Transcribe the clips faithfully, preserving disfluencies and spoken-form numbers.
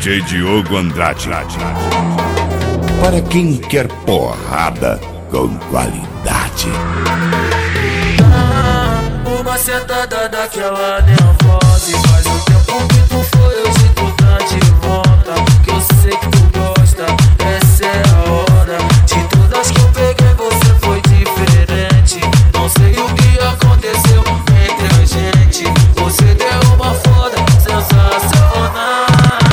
J Diogo Andrade. Para quem quer porrada com qualidade. Uma sentada daquela nervosa. E faz um tempo que tu foi, hoje tu tá de volta. Que eu sei que tu gosta, essa é a hora. De todas que eu peguei você foi diferente. Não sei o que aconteceu entre a gente. Você deu uma foda sensacional.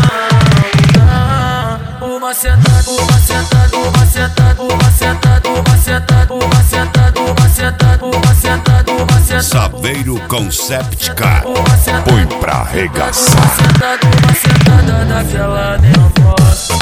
Uma sentada, uma sentada, uma sentada, uma sentada, uma sentada, uma sentada, uma sentada, uma sentada, uma sentada. Saveiro Concept Car, põe pra arregaçar. Uma sentada, uma sentada daquela nervosa.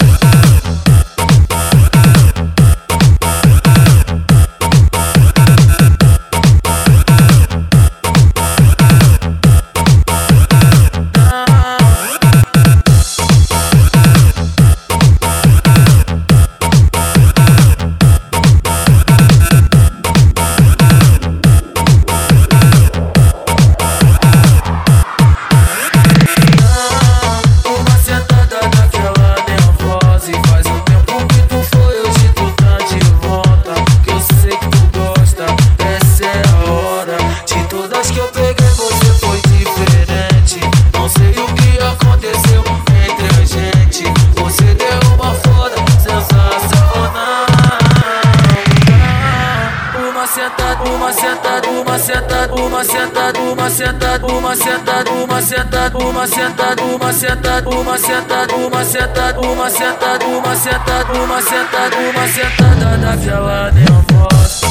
Uma sentada, uma sentada, uma sentada, uma sentada, uma sentada, uma sentada, uma sentada, uma sentada, uma sentada, uma sentada, uma sentada, uma sentada, uma sentada, uma sentada daquela nervosa.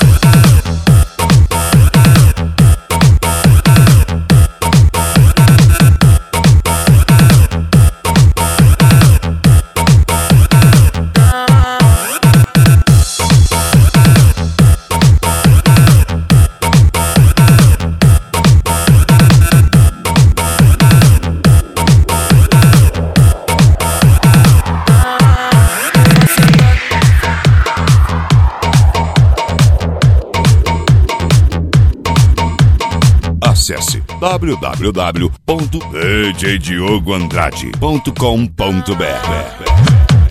Acesse w w w ponto d j diogo andrade ponto com ponto b r.